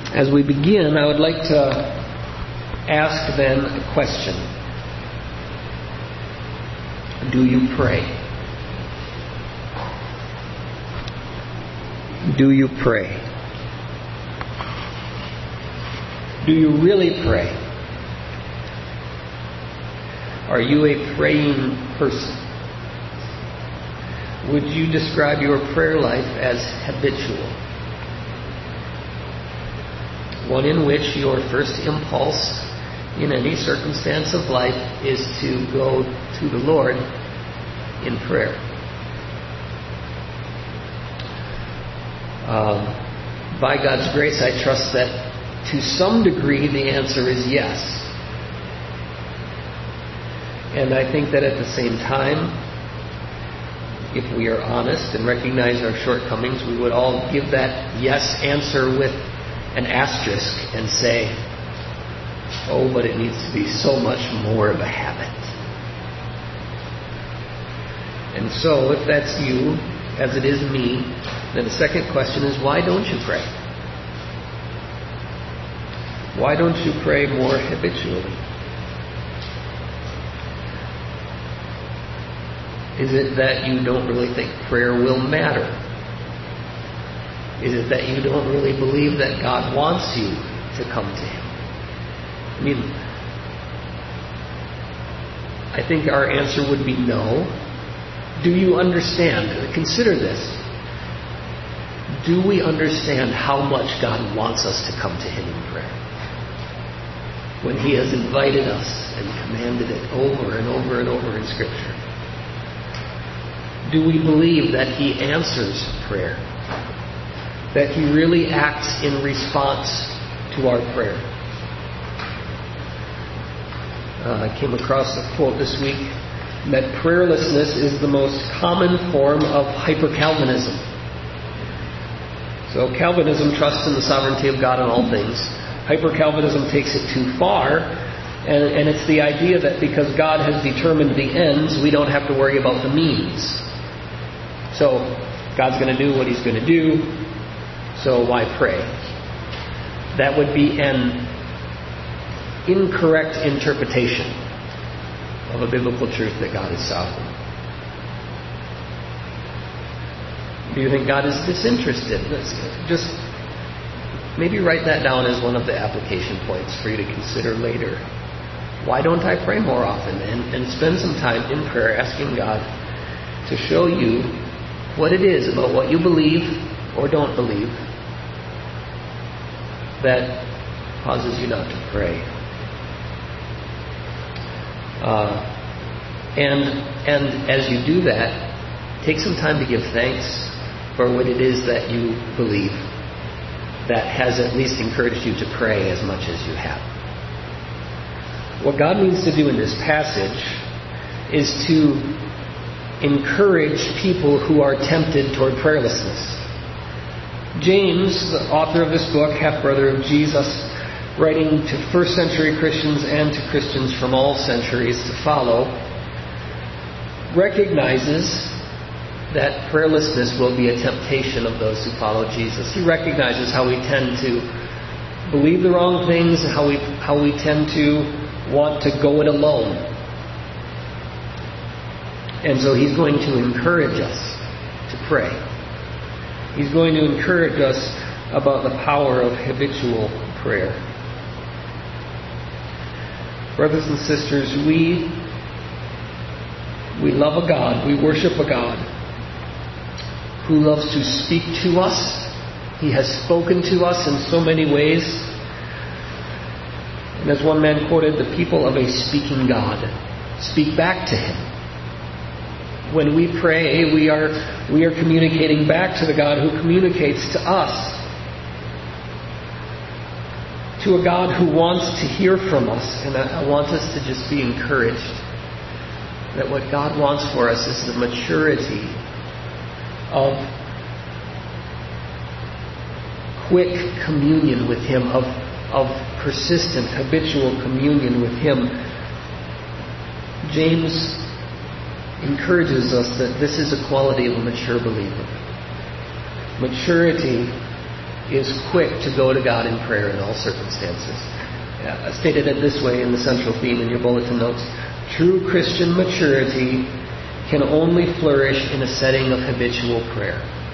As we begin, I would like to ask then a question. Do you pray? Do you pray? Do you really pray? Are you a praying person? Would you describe your prayer life as habitual? One in which your first impulse in any circumstance of life is to go to the Lord in prayer. By God's grace, I trust that to some degree the answer is yes. And I think that at the same time, if we are honest and recognize our shortcomings, we would all give that yes answer with an asterisk and say, oh, but it needs to be so much more of a habit. And so, if that's you, as it is me, then the second question is, why don't you pray? Why don't you pray more habitually? Is it that you don't really think prayer will matter? Is it that you don't really believe that God wants you to come to Him? I mean, I think our answer would be no. Do you understand? Consider this. Do we understand how much God wants us to come to Him in prayer? When He has invited us and commanded it over and over and over in Scripture. Do we believe that He answers prayer? That He really acts in response to our prayer? I came across a quote this week that prayerlessness is the most common form of hyper-Calvinism. So Calvinism trusts in the sovereignty of God in all things. Hyper-Calvinism takes it too far, and it's the idea that because God has determined the ends, we don't have to worry about the means. So God's going to do what He's going to do, so why pray? That would be an incorrect interpretation of a biblical truth that God is sovereign. Do you think God is disinterested? Just maybe write that down as one of the application points for you to consider later. Why don't I pray more often? And spend some time in prayer asking God to show you what it is about what you believe or don't believe that causes you not to pray. And as you do that, take some time to give thanks for what it is that you believe that has at least encouraged you to pray as much as you have. What God means to do in this passage is to encourage people who are tempted toward prayerlessness. James, the author of this book, half-brother of Jesus, writing to first century Christians and to Christians from all centuries to follow, recognizes that prayerlessness will be a temptation of those who follow Jesus. He recognizes how we tend to believe the wrong things, how we tend to want to go it alone. And so he's going to encourage us to pray. He's going to encourage us about the power of habitual prayer. Brothers and sisters, we love a God, we worship a God who loves to speak to us. He has spoken to us in so many ways. And as one man quoted, the people of a speaking God speak back to Him. When we pray, we are communicating back to the God who communicates to us. To a God who wants to hear from us. And I want us to just be encouraged that what God wants for us is the maturity of quick communion with Him, of persistent, habitual communion with Him. James encourages us that this is a quality of a mature believer. Maturity is quick to go to God in prayer in all circumstances. I stated it this way in the central theme in your bulletin notes. True Christian maturity can only flourish in a setting of habitual prayer.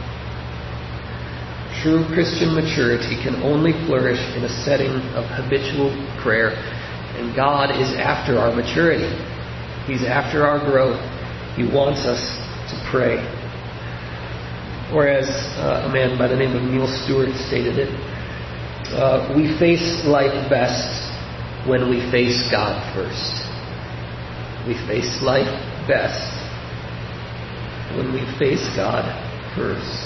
True Christian maturity can only flourish in a setting of habitual prayer. And God is after our maturity. He's after our growth. He wants us to pray. Or as a man by the name of Neil Stewart stated it, we face life best when we face God first. We face life best when we face God first.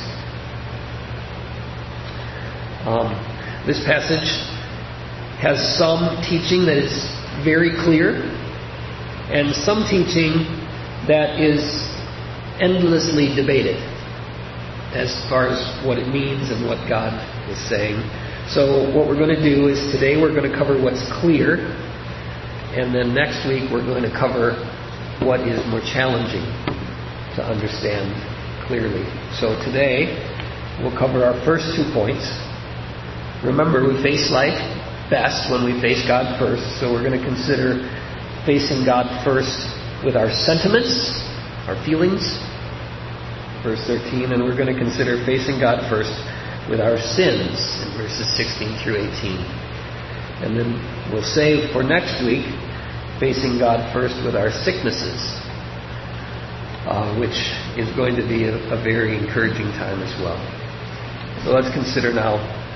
This passage has some teaching that is very clear and some teaching that is endlessly debated as far as what it means and what God is saying. So what we're going to do is today we're going to cover what's clear, and then next week we're going to cover what is more challenging to understand clearly. So today we'll cover our first 2 points. Remember, we face life best when we face God first. So we're going to consider facing God first with our sentiments, our feelings, verse 13, and we're going to consider facing God first with our sins in verses 16 through 18. And then we'll save for next week facing God first with our sicknesses, which is going to be a very encouraging time as well. So let's consider now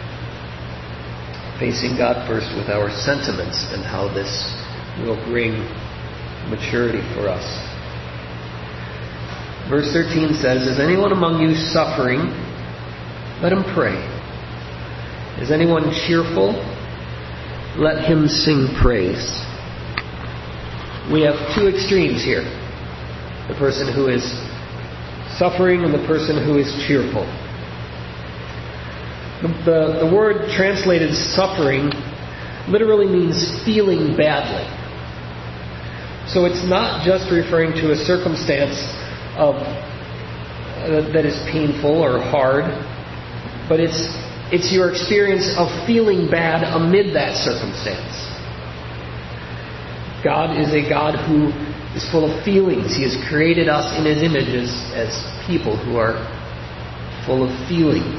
facing God first with our sentiments and how this will bring maturity for us. Verse 13 says, "Is anyone among you suffering? Let him pray. Is anyone cheerful? Let him sing praise." We have 2 extremes here. The person who is suffering and the person who is cheerful. The word translated suffering literally means feeling badly. So it's not just referring to a circumstance that is painful or hard, but it's your experience of feeling bad amid that circumstance. God is a God who is full of feelings. He has created us in His images as people who are full of feelings.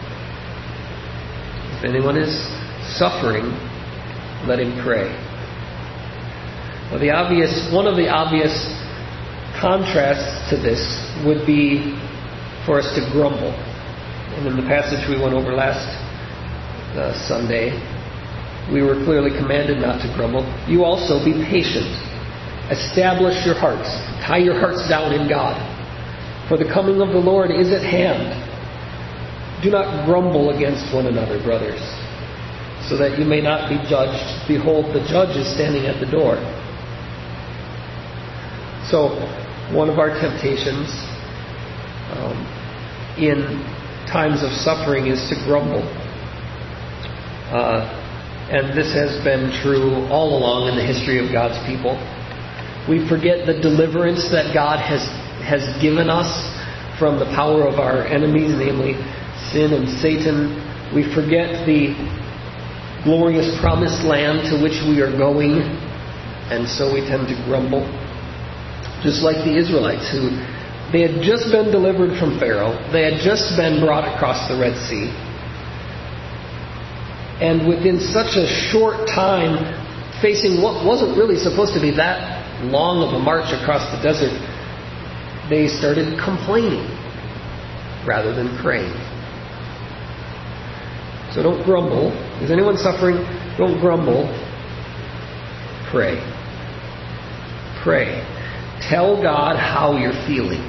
If anyone is suffering, let him pray. Well, one of the obvious contrasts to this would be for us to grumble. And in the passage we went over last Sunday, we were clearly commanded not to grumble. You also be patient. Establish your hearts. Tie your hearts down in God. For the coming of the Lord is at hand. Do not grumble against one another, brothers, so that you may not be judged. Behold, the judge is standing at the door. So, one of our temptations in times of suffering is to grumble. And this has been true all along in the history of God's people. We forget the deliverance that God has given us from the power of our enemies, namely sin and Satan. We forget the glorious promised land to which we are going, and so we tend to grumble. Just like the Israelites, who they had just been delivered from Pharaoh. They had just been brought across the Red Sea. And within such a short time, facing what wasn't really supposed to be that long of a march across the desert, they started complaining rather than praying. So don't grumble. Is anyone suffering? Don't grumble. Pray. Pray. Tell God how you're feeling.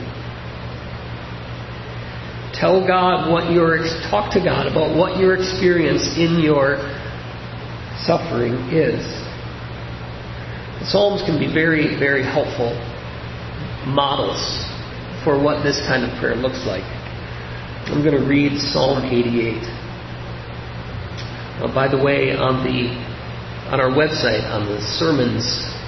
Tell God talk to God about what your experience in your suffering is. The Psalms can be very, very helpful models for what this kind of prayer looks like. I'm going to read Psalm 88. By the way, on our website, on the sermons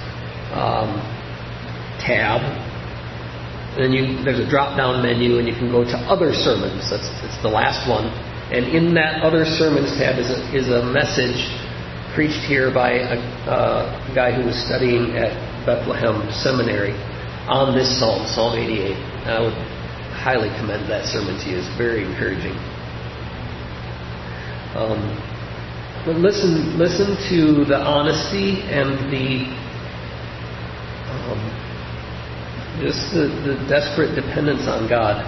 tab, and there's a drop-down menu, and you can go to other sermons. It's the last one, And in that other sermons tab is a message preached here by a guy who was studying at Bethlehem Seminary on this psalm, Psalm 88. I would highly commend that sermon to you. It's very encouraging. But listen to the honesty and the desperate dependence on God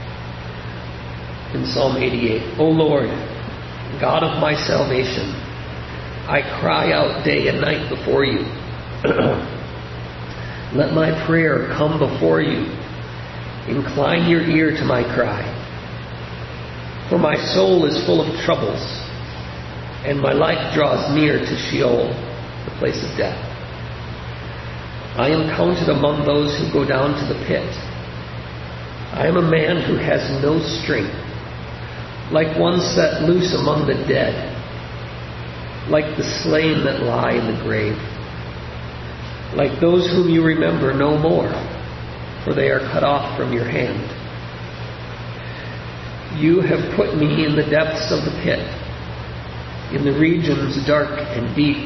in Psalm 88. O Lord, God of my salvation, I cry out day and night before you. Let my prayer come before you. Incline your ear to my cry. For my soul is full of troubles, and my life draws near to Sheol, the place of death. I am counted among those who go down to the pit. I am a man who has no strength, like one set loose among the dead, like the slain that lie in the grave, like those whom you remember no more, for they are cut off from your hand. You have put me in the depths of the pit, in the regions dark and deep.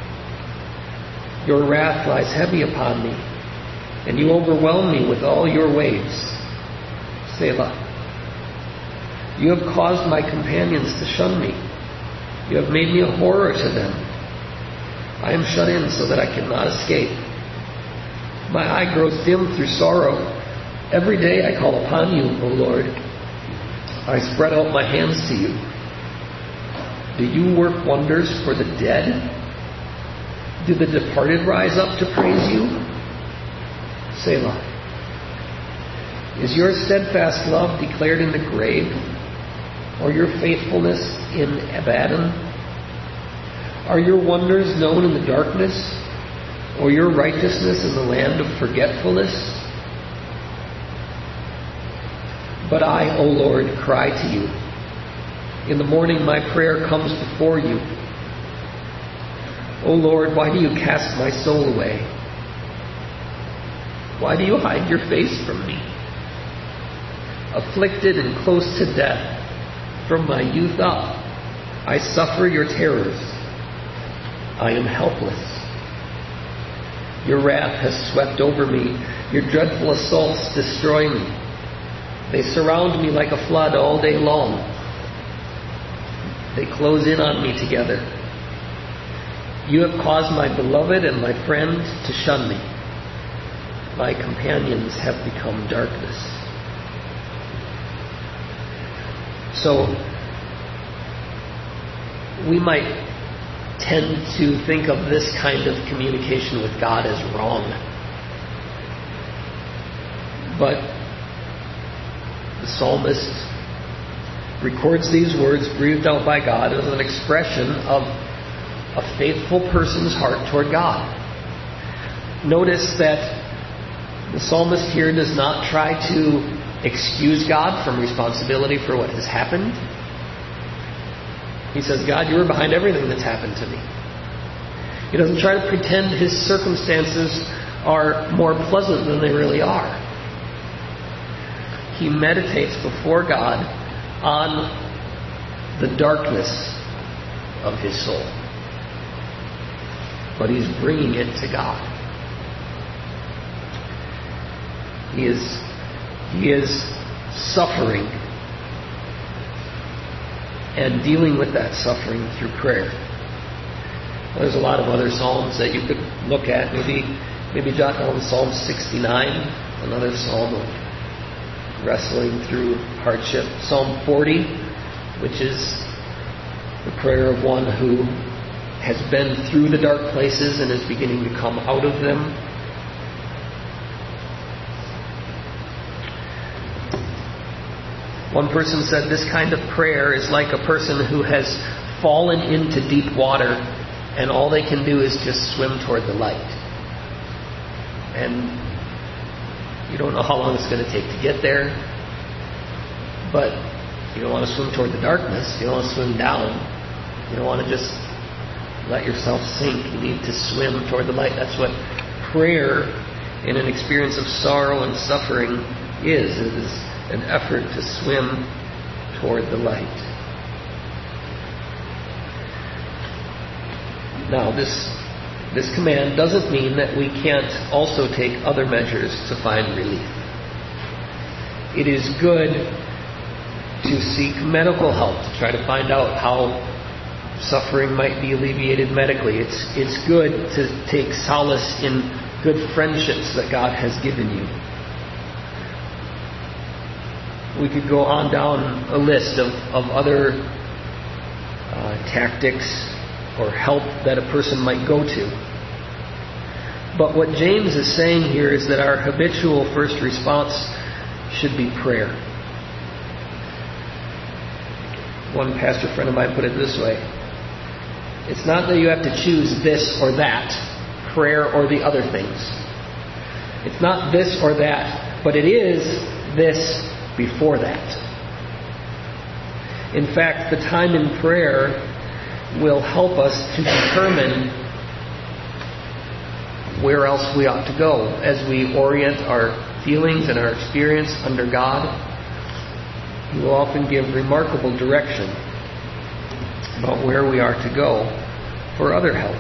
Your wrath lies heavy upon me, and you overwhelm me with all your waves. Selah. You have caused my companions to shun me. You have made me a horror to them. I am shut in so that I cannot escape. My eye grows dim through sorrow. Every day I call upon you, O Lord. I spread out my hands to you. Do you work wonders for the dead? Do the departed rise up to praise you? Selah. Is your steadfast love declared in the grave, or your faithfulness in Abaddon? Are your wonders known in the darkness, or your righteousness in the land of forgetfulness? But I, O Lord, cry to you. In the morning my prayer comes before you. O Lord, why do you cast my soul away? Why do you hide your face from me? Afflicted and close to death, from my youth up, I suffer your terrors. I am helpless. Your wrath has swept over me. Your dreadful assaults destroy me. They surround me like a flood all day long. They close in on me together. You have caused my beloved and my friend to shun me. My companions have become darkness. So, we might tend to think of this kind of communication with God as wrong. But the psalmist records these words breathed out by God as an expression of a faithful person's heart toward God. Notice that the psalmist here does not try to excuse God from responsibility for what has happened. He says, God, you were behind everything that's happened to me. He doesn't try to pretend his circumstances are more pleasant than they really are. He meditates before God on the darkness of his soul. But he's bringing it to God. He is suffering and dealing with that suffering through prayer. There's a lot of other psalms that you could look at. Maybe jot down Psalm 69, another psalm of wrestling through hardship. Psalm 40, which is the prayer of one who has been through the dark places and is beginning to come out of them. One person said this kind of prayer is like a person who has fallen into deep water and all they can do is just swim toward the light. And you don't know how long it's going to take to get there, but you don't want to swim toward the darkness. You don't want to swim down. You don't want to just let yourself sink. You need to swim toward the light. That's what prayer in an experience of sorrow and suffering is. It is an effort to swim toward the light. Now, this command doesn't mean that we can't also take other measures to find relief. It is good to seek medical help, to try to find out how suffering might be alleviated medically. It's good to take solace in good friendships that God has given you. We could go on down a list of other tactics or help that a person might go to. But what James is saying here is that our habitual first response should be prayer. One pastor friend of mine put it this way: it's not that you have to choose this or that, prayer or the other things. It's not this or that, but it is this before that. In fact, the time in prayer will help us to determine where else we ought to go as we orient our feelings and our experience under God. He will often give remarkable direction about where we are to go for other help.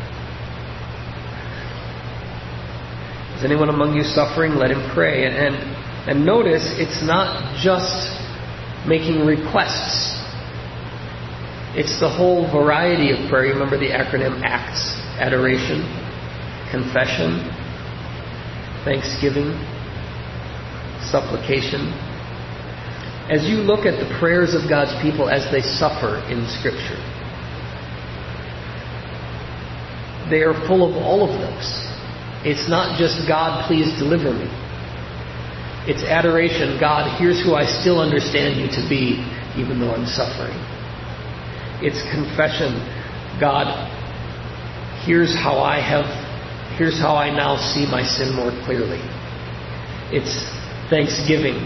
Is anyone among you suffering? Let him pray. And notice, it's not just making requests. It's the whole variety of prayer. You remember the acronym ACTS: adoration, confession, thanksgiving, supplication. As you look at the prayers of God's people as they suffer in Scripture, they are full of all of those. It's not just, God, please deliver me. It's adoration. God, here's who I still understand you to be, even though I'm suffering. It's confession. God, here's how I now see my sin more clearly. It's thanksgiving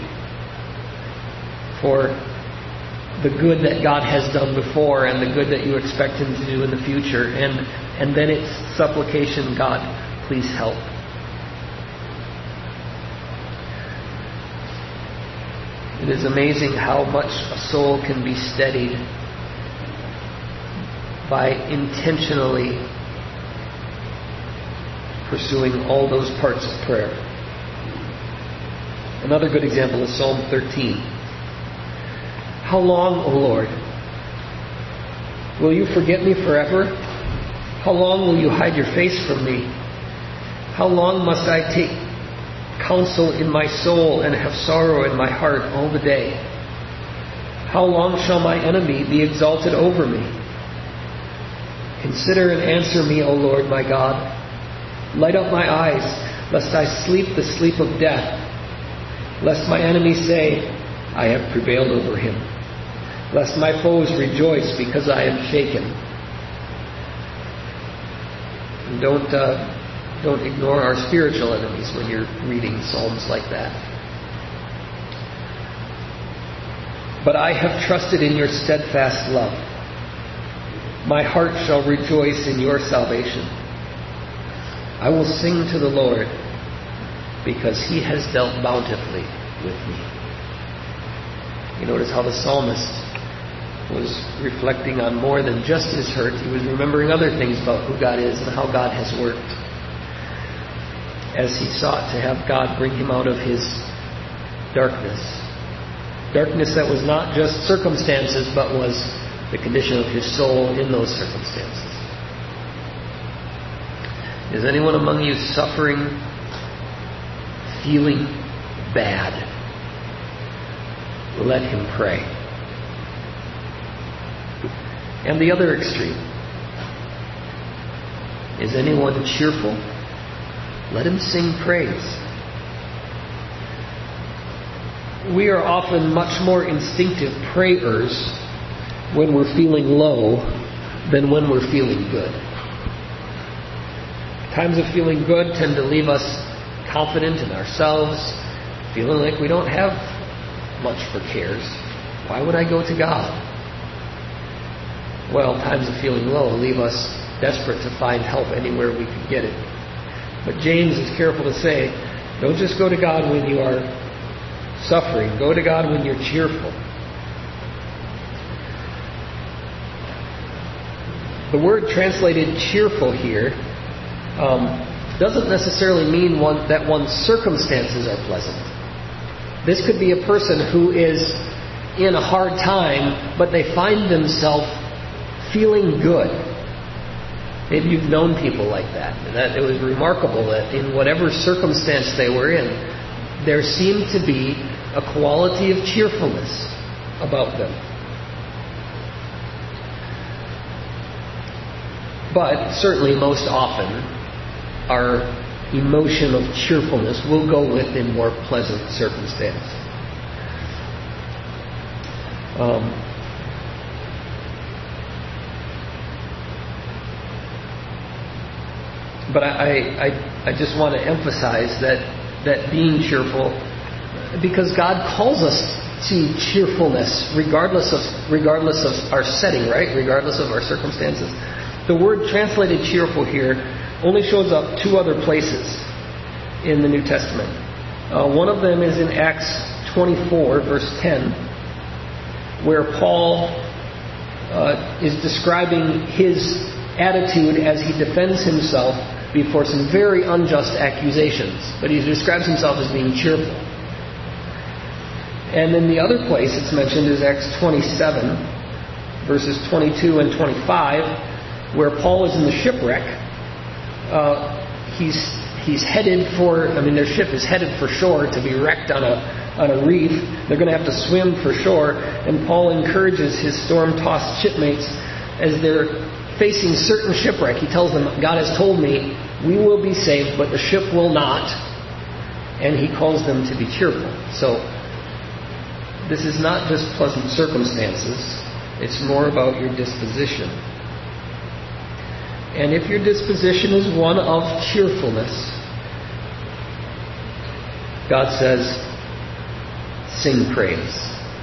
for the good that God has done before and the good that you expect Him to do in the future. And then it's supplication. God, please help. It is amazing how much a soul can be steadied by intentionally pursuing all those parts of prayer. Another good example is Psalm 13. How long, O Lord, will you forget me forever? How long will you hide your face from me? How long must I take counsel in my soul and have sorrow in my heart all the day? How long shall my enemy be exalted over me? Consider and answer me, O Lord my God. Light up my eyes, lest I sleep the sleep of death, lest my enemies say, I have prevailed over him, lest my foes rejoice because I am shaken. And don't ignore our spiritual enemies when you're reading psalms like that. But I have trusted in your steadfast love. My heart shall rejoice in your salvation. I will sing to the Lord because he has dealt bountifully with me. You notice how the psalmist was reflecting on more than just his hurt. He was remembering other things about who God is and how God has worked, as he sought to have God bring him out of his darkness. Darkness that was not just circumstances, but was the condition of his soul in those circumstances. Is anyone among you suffering, feeling bad? Let him pray. And the other extreme. Is anyone cheerful? Let him sing praise. We are often much more instinctive prayers when we're feeling low than when we're feeling good. Times of feeling good tend to leave us confident in ourselves, feeling like we don't have much for cares. Why would I go to God? Well, times of feeling low leave us desperate to find help anywhere we can get it. But James is careful to say, don't just go to God when you are suffering. Go to God when you're cheerful. The word translated cheerful here doesn't necessarily mean that one's circumstances are pleasant. This could be a person who is in a hard time, but they find themselves feeling good. Maybe you've known people like that. And that it was remarkable that in whatever circumstance they were in, there seemed to be a quality of cheerfulness about them. But certainly most often, our emotion of cheerfulness will go with a more pleasant circumstance. But I just want to emphasize that being cheerful, because God calls us to cheerfulness regardless of our setting, right? Regardless of our circumstances. The word translated cheerful here only shows up 2 other places in the New Testament. One of them is in Acts 24, verse 10, where Paul is describing his attitude as he defends himself before some very unjust accusations. But he describes himself as being cheerful. And then the other place it's mentioned is Acts 27, verses 22 and 25, where Paul is in the shipwreck. He's headed for, their ship is headed for shore to be wrecked on a reef. They're going to have to swim for shore. And Paul encourages his storm-tossed shipmates as they're facing certain shipwreck. He tells them, God has told me we will be saved, but the ship will not. And he calls them to be cheerful. So this is not just pleasant circumstances. It's more about your disposition. And if your disposition is one of cheerfulness, God says, sing praise.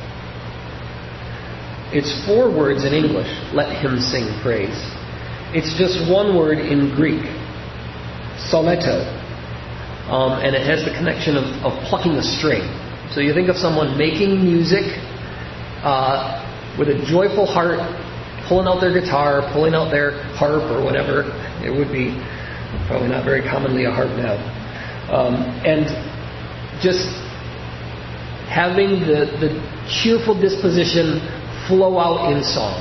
It's 4 words in English, let him sing praise. It's just 1 word in Greek, soleto. And it has the connection of plucking a string. So you think of someone making music with a joyful heart, pulling out their guitar, pulling out their harp or whatever. It would be probably not very commonly a harp now. And just having the cheerful disposition flow out in song.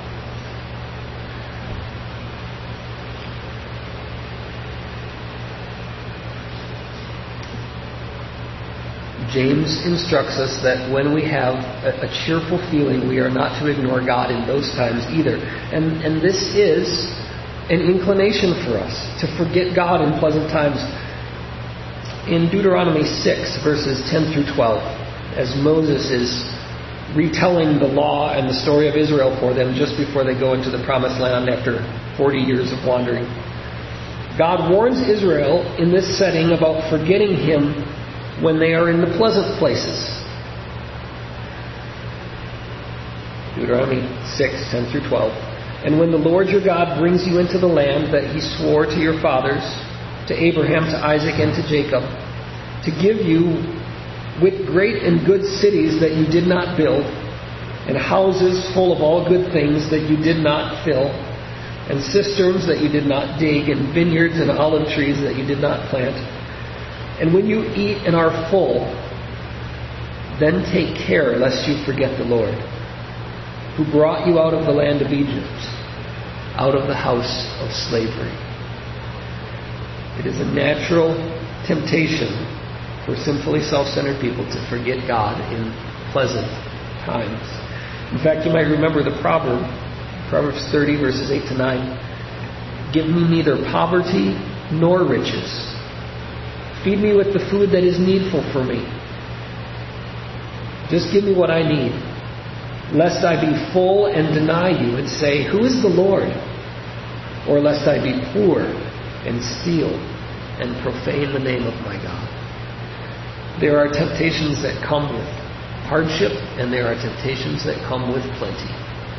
James instructs us that when we have a cheerful feeling, we are not to ignore God in those times either. And this is an inclination for us to forget God in pleasant times. In Deuteronomy 6, verses 10 through 12, as Moses is retelling the law and the story of Israel for them just before they go into the promised land after 40 years of wandering, God warns Israel in this setting about forgetting him when they are in the pleasant places. Deuteronomy 6, 10 through 12. And when the Lord your God brings you into the land that he swore to your fathers, to Abraham, to Isaac, and to Jacob, to give you with great and good cities that you did not build, and houses full of all good things that you did not fill, and cisterns that you did not dig, and vineyards and olive trees that you did not plant, and when you eat and are full, then take care lest you forget the Lord, who brought you out of the land of Egypt, out of the house of slavery. It is a natural temptation for sinfully self-centered people to forget God in pleasant times. In fact, you might remember the proverb, Proverbs 30, verses 8 to 9. Give me neither poverty nor riches. Feed me with the food that is needful for me. Just give me what I need, lest I be full and deny you and say, who is the Lord? Or lest I be poor and steal and profane the name of my God. There are temptations that come with hardship, and there are temptations that come with plenty.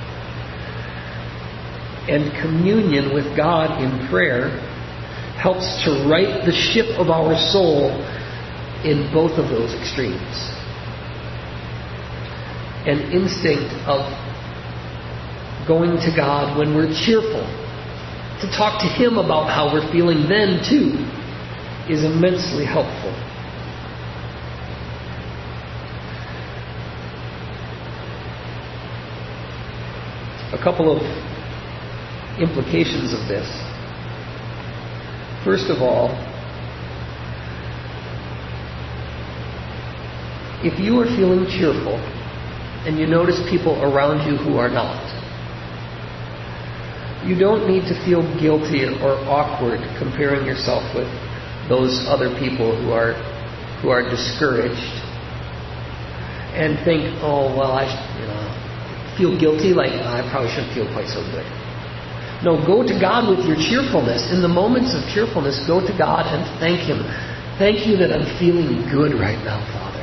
And communion with God in prayer helps to right the ship of our soul in both of those extremes. An instinct of going to God when we're cheerful, to talk to Him about how we're feeling then too, is immensely helpful. A couple of implications of this. First of all, if you are feeling cheerful and you notice people around you who are not, you don't need to feel guilty or awkward comparing yourself with those other people who are discouraged and think, oh, well, I feel guilty, like I probably shouldn't feel quite so good. No, go to God with your cheerfulness. In the moments of cheerfulness, go to God and thank Him. Thank you that I'm feeling good right now, Father.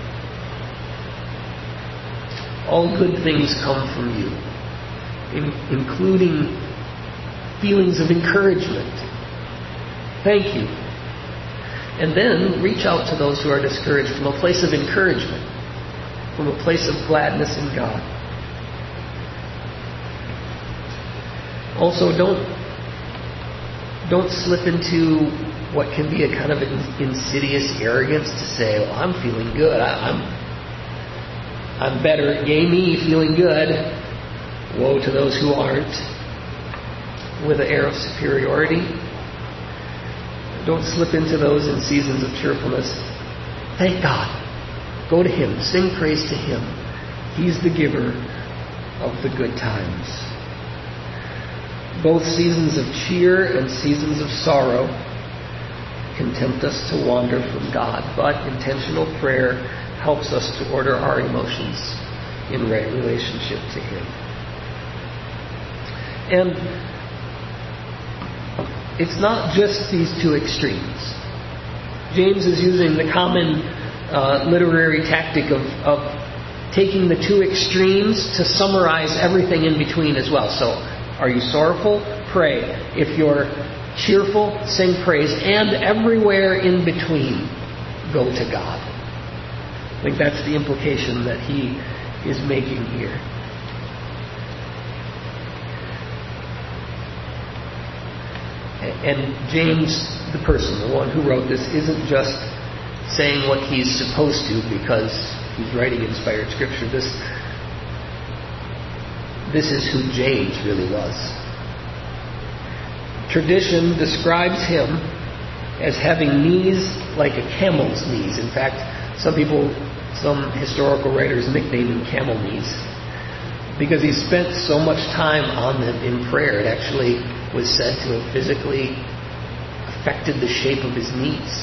All good things come from you, including feelings of encouragement. Thank you. And then reach out to those who are discouraged from a place of encouragement, from a place of gladness in God. Also, don't slip into what can be a kind of insidious arrogance to say, well, I'm feeling good. I'm better. Yay me, feeling good. Woe to those who aren't. With an air of superiority. Don't slip into those in seasons of cheerfulness. Thank God. Go to Him. Sing praise to Him. He's the giver of the good times. Both seasons of cheer and seasons of sorrow can tempt us to wander from God, but intentional prayer helps us to order our emotions in right relationship to Him. And it's not just these two extremes. James is using the common literary tactic of taking the two extremes to summarize everything in between as well. So, are you sorrowful? Pray. If you're cheerful, sing praise. And everywhere in between, go to God. I think that's the implication that he is making here. And James, the person, the one who wrote this, isn't just saying what he's supposed to because he's writing inspired scripture. This is who James really was. Tradition describes him as having knees like a camel's knees. In fact, some historical writers nickname him camel knees because he spent so much time on them in prayer. It actually was said to have physically affected the shape of his knees.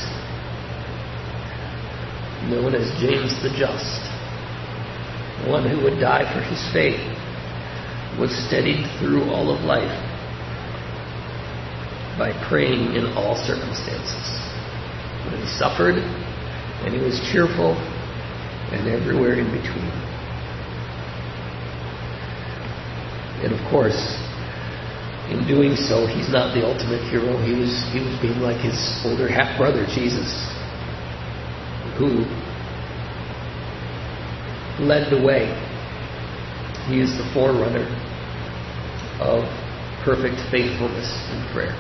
Known as James the Just, one who would die for his faith, was steadied through all of life by praying in all circumstances. When he suffered, and he was cheerful, and everywhere in between. And of course, in doing so, he's not the ultimate hero. He was being like his older half-brother, Jesus, who led the way. He is the forerunner of perfect faithfulness in prayer.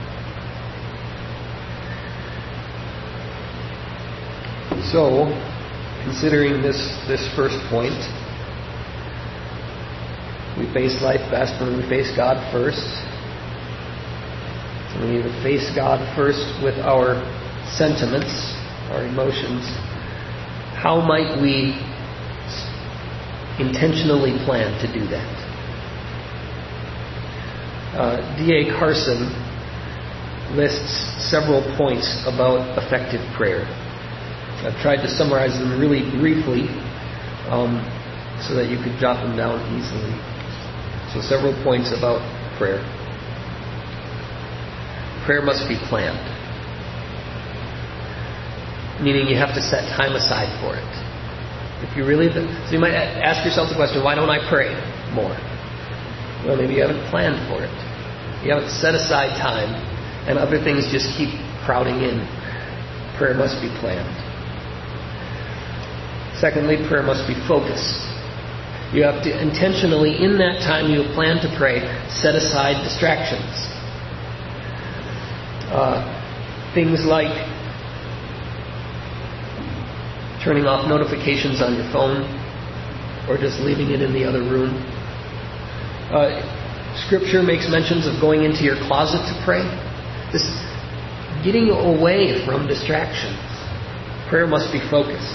So, considering this first point, we face life best when we face God first. So we need to face God first with our sentiments, our emotions. How might we intentionally plan to do that? D.A. Carson lists several points about effective prayer. I've tried to summarize them really briefly so that you could jot them down easily. So several points about prayer. Prayer must be planned. Meaning you have to set time aside for it. If you really, so you might ask yourself the question, why don't I pray more? Well, maybe you haven't planned for it. You haven't set aside time, and other things just keep crowding in. Prayer must be planned. Secondly, prayer must be focused. You have to intentionally, in that time you plan to pray, set aside distractions. Things like turning off notifications on your phone or just leaving it in the other room. Scripture makes mentions of going into your closet to pray. This getting away from distractions. Prayer must be focused.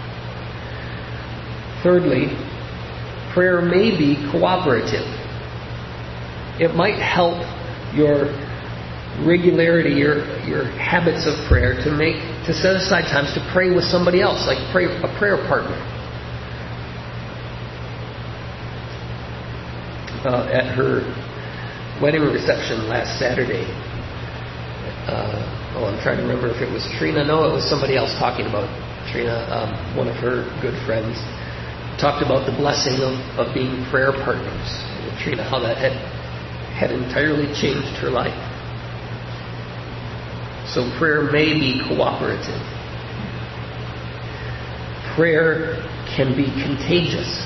Thirdly, prayer may be cooperative. It might help your regularity, your habits of prayer to set aside times to pray with somebody else, like a prayer partner. At her wedding reception last Saturday, I'm trying to remember if it was Trina. No, it was somebody else talking about Trina, one of her good friends, talked about the blessing of being prayer partners with Trina, how that had entirely changed her life. So prayer may be cooperative. Prayer can be contagious.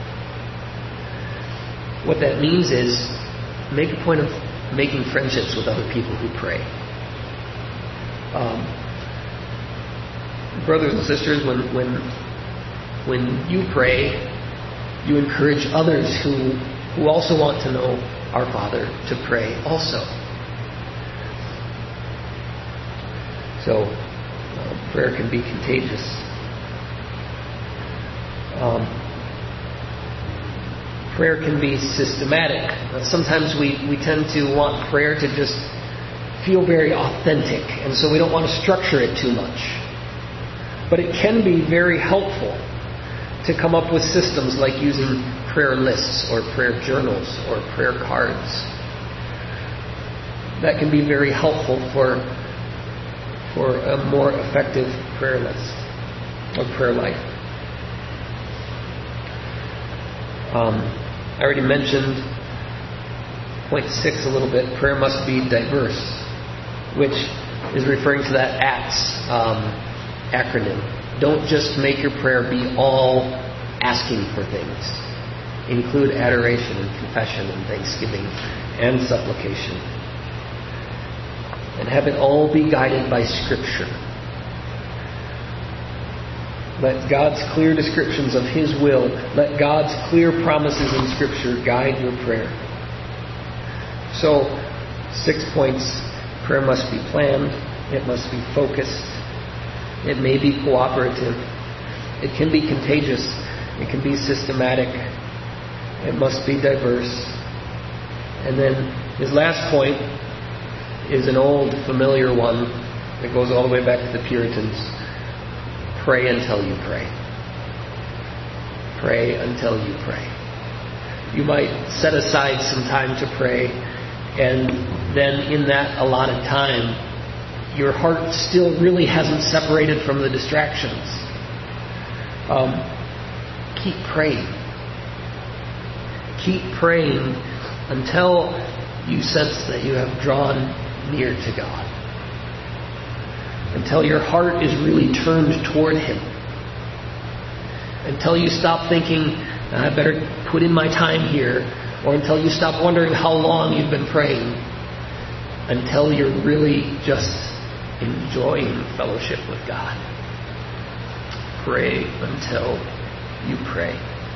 What that means is make a point of making friendships with other people who pray. Brothers and sisters, when you pray, you encourage others who also want to know our Father to pray also. So, prayer can be contagious. Prayer can be systematic. Sometimes we tend to want prayer to just feel very authentic, and so we don't want to structure it too much. But it can be very helpful to come up with systems like using prayer lists or prayer journals or prayer cards. That can be very helpful for a more effective prayer list or prayer life. I already mentioned point 6 a little bit. Prayer must be diverse, which is referring to that ACTS acronym. Don't just make your prayer be all asking for things. Include adoration and confession and thanksgiving and supplication. And have it all be guided by Scripture. Let God's clear descriptions of His will, let God's clear promises in Scripture guide your prayer. So, 6 points. Prayer must be planned. It must be focused. It may be cooperative. It can be contagious. It can be systematic. It must be diverse. And then his last point is an old familiar one that goes all the way back to the Puritans. Pray until you pray. Pray until you pray. You might set aside some time to pray, and then in that allotted time, your heart still really hasn't separated from the distractions. Keep praying. Keep praying until you sense that you have drawn near to God. Until your heart is really turned toward Him. Until you stop thinking, I better put in my time here. Or until you stop wondering how long you've been praying. Until you're really just enjoying fellowship with God. Pray until you pray.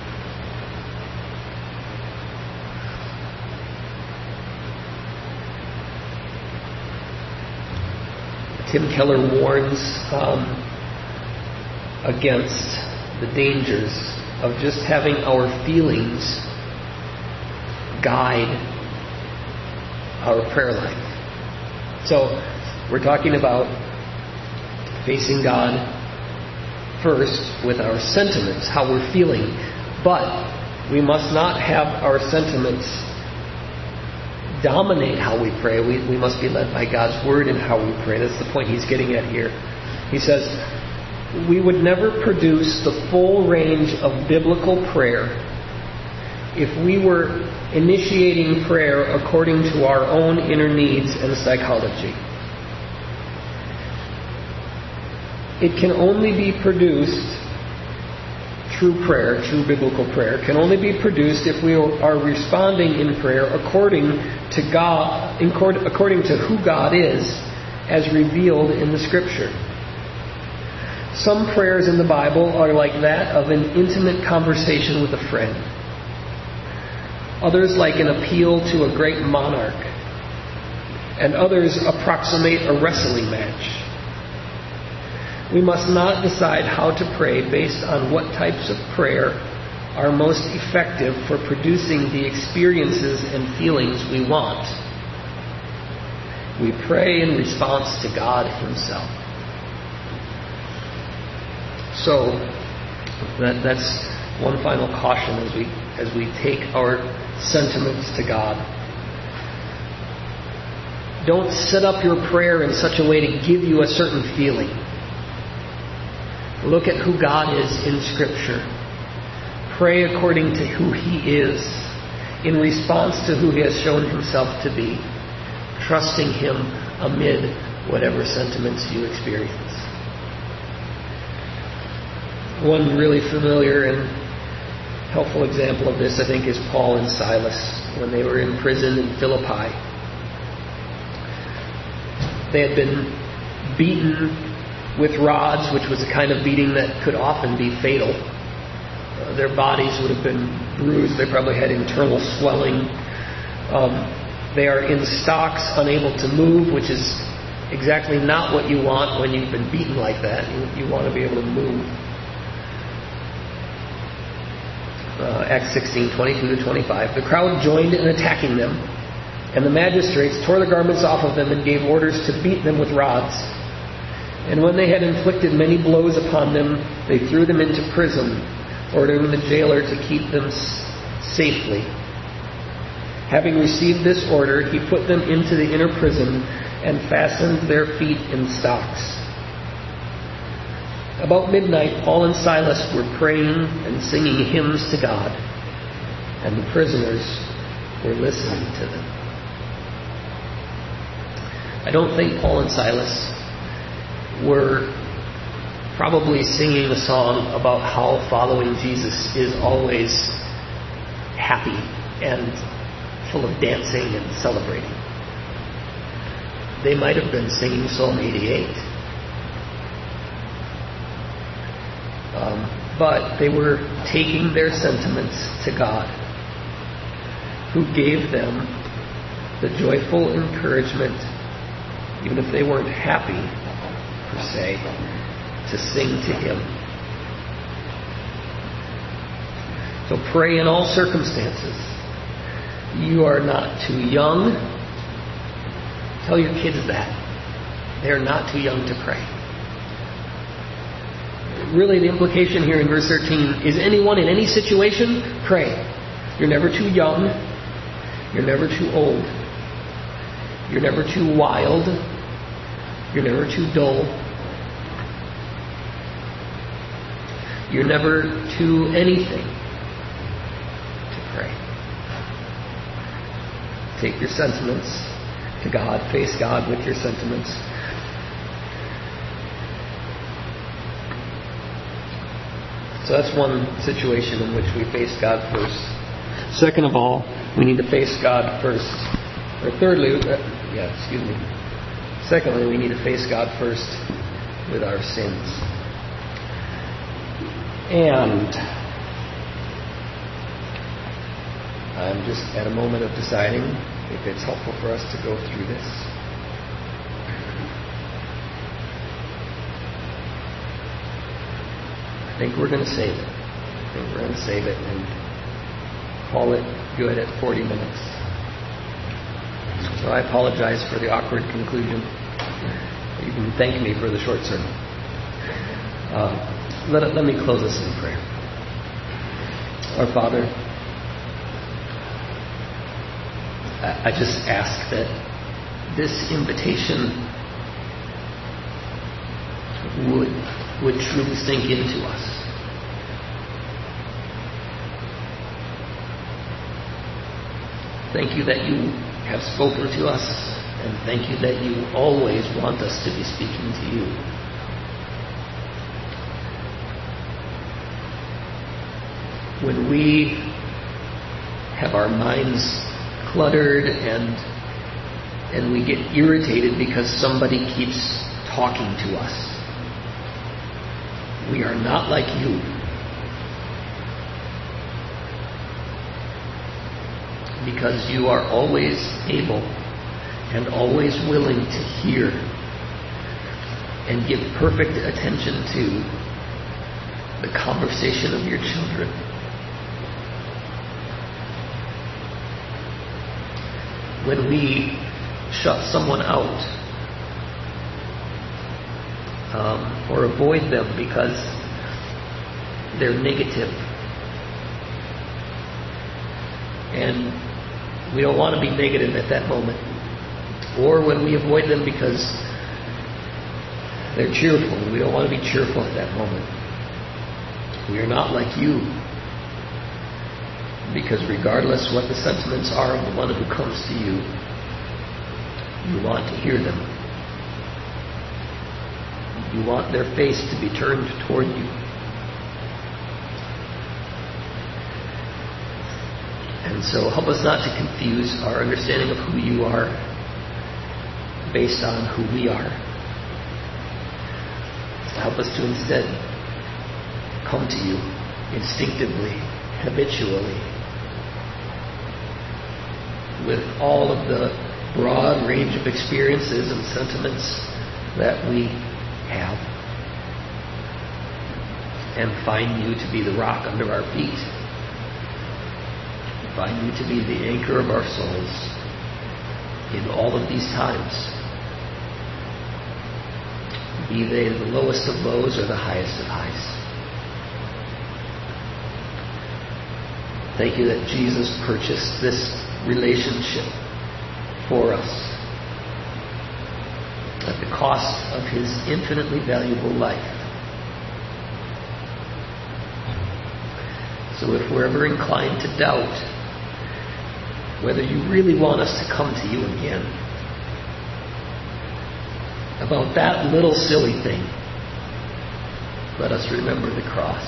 Tim Keller warns against the dangers of just having our feelings guide our prayer life. So, we're talking about facing God first with our sentiments, how we're feeling. But we must not have our sentiments dominate how we pray. We must be led by God's Word in how we pray. That's the point he's getting at here. He says, we would never produce the full range of biblical prayer if we were initiating prayer according to our own inner needs and psychology. It can only be produced true prayer, true biblical prayer, can only be produced if we are responding in prayer according to God, according to who God is, as revealed in the Scripture. Some prayers in the Bible are like that of an intimate conversation with a friend. Others like an appeal to a great monarch. And others approximate a wrestling match. We must not decide how to pray based on what types of prayer are most effective for producing the experiences and feelings we want. We pray in response to God Himself. So, that's one final caution as we take our sentiments to God. Don't set up your prayer in such a way to give you a certain feeling. Look at who God is in Scripture. Pray according to who He is, in response to who He has shown Himself to be, trusting Him amid whatever sentiments you experience. One really familiar and helpful example of this, I think, is Paul and Silas when they were in prison in Philippi. They had been beaten with rods, which was a kind of beating that could often be fatal. Their bodies would have been bruised. They probably had internal swelling. They are in stocks, unable to move, which is exactly not what you want when you've been beaten like that. You want to be able to move. Acts 16:22-25. The crowd joined in attacking them, and the magistrates tore the garments off of them and gave orders to beat them with rods. And when they had inflicted many blows upon them, they threw them into prison, ordering the jailer to keep them safely. Having received this order, he put them into the inner prison and fastened their feet in stocks. About midnight, Paul and Silas were praying and singing hymns to God, and the prisoners were listening to them. I don't think Paul and Silas were probably singing a song about how following Jesus is always happy and full of dancing and celebrating. They might have been singing Psalm 88. But they were taking their sentiments to God, who gave them the joyful encouragement, even if they weren't happy, per se, to sing to Him. So pray in all circumstances. You are not too young. Tell your kids that. They are not too young to pray. Really, the implication here in verse 13 is anyone in any situation, pray. You're never too young. You're never too old. You're never too wild. You're never too dull. You're never too anything to pray. Take your sentiments to God. Face God with your sentiments. So that's one situation in which we face God first. Second of all, we need to face God first. Or thirdly, secondly, we need to face God first with our sins. And I'm just at a moment of deciding if it's helpful for us to go through this. I think we're going to save it. And call it good at 40 minutes. So I apologize for the awkward conclusion. You can thank me for the short sermon. Let me close this in prayer. Our Father, I just ask that this invitation would truly sink into us. Thank you that you have spoken to us, and thank you that you always want us to be speaking to you. when we have our minds cluttered and we get irritated because somebody keeps talking to us. We are not like you. Because you are always able and always willing to hear and give perfect attention to the conversation of your children. When we shut someone out or avoid them because they're negative, and we don't want to be negative at that moment, or when we avoid them because they're cheerful, we don't want to be cheerful at that moment. We are not like you, because regardless what the sentiments are of the one who comes to you, you want to hear them. You want their face to be turned toward you. And so help us not to confuse our understanding of who you are based on who we are. Help us to instead come to you instinctively, habitually, with all of the broad range of experiences and sentiments that we have, and find you to be the rock under our feet. Find you to be the anchor of our souls in all of these times, be they the lowest of lows or the highest of highs. Thank you that Jesus purchased this relationship for us at the cost of his infinitely valuable life. So if we're ever inclined to doubt whether you really want us to come to you again about that little silly thing, let us remember the cross.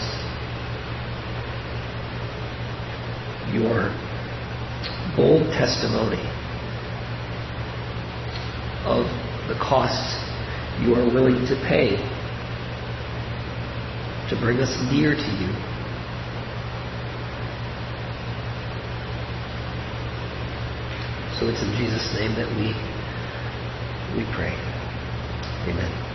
Your bold testimony of the cost you are willing to pay to bring us near to you. So it's in Jesus' name that we pray. Amen.